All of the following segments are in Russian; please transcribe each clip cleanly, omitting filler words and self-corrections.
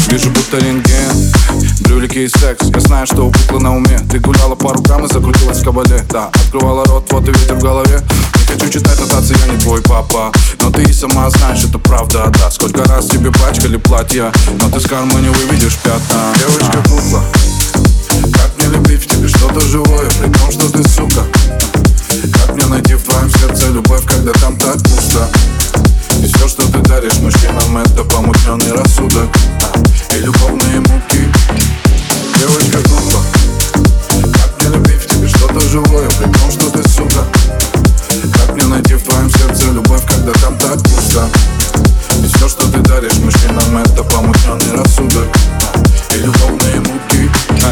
Вижу будто рентген, брюлики и секс. Я знаю, что у куклы на уме. Ты гуляла по рукам и закрутилась в кабале. Да, открывала рот, вот и ветер в голове. Не хочу читать нотации, я не твой папа, но ты и сама знаешь, это правда, да. Сколько раз тебе пачкали платья, но ты с кармы не выведешь пятна. Девочка кукла, как мне любить в тебе что-то живое, при том, что ты сука. Как мне найти в твоем сердце любовь, когда там так пусто? И все, что ты даришь мужчинам, это помутненный рассудок и любовные муки. Девочка кукла, как мне любить в тебе что-то живое, при том, что ты сука. Как мне найти в твоем сердце любовь, когда там так пусто? И все, что ты даришь мужчинам, это помутненный рассудок и любовные муки.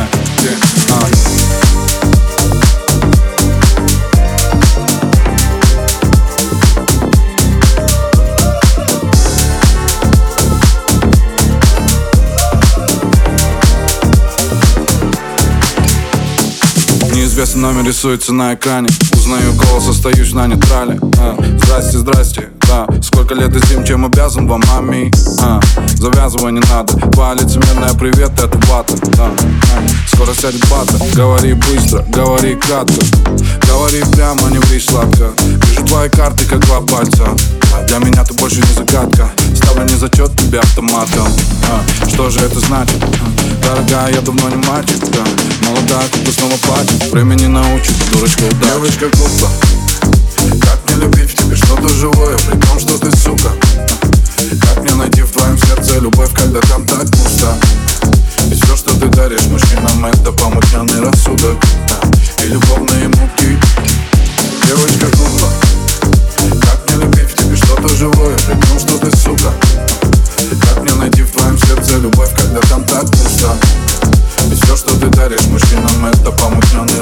Неизвестный номер рисуется на экране. Узнаю голос, остаюсь на нейтрале. Здрасте, здрасте, да. Сколько лет и зим, чем обязан вам, мами? Завязывай не надо. Твоя лицемерная привет, это вата, да. Скоро сядет бата. Говори быстро, говори кратко. Говори прямо, не ври сладко. Вижу твои карты, как два пальца. Для меня ты больше не загадка. Ставлю не зачет тебе автоматом. Что же это значит? Дорогая, я давно не мальчик, да. Молодая кукла снова плачет. Время не научит, дурочка удачи. Девочка кукла, как мне любить в тебе что-то живое, при том, что ты сука. Как мне найти в твоем сердце любовь, когда там так пусто? И все, что ты даришь мужчинам, это помутненный рассудок и любовные муки. Девочка кукла, как мне любить в тебе что-то живое, при том, что ты сука. Как мне найти в твоем сердце любовь, когда там так пусто? И все, что ты даришь мужчинам, это помутненный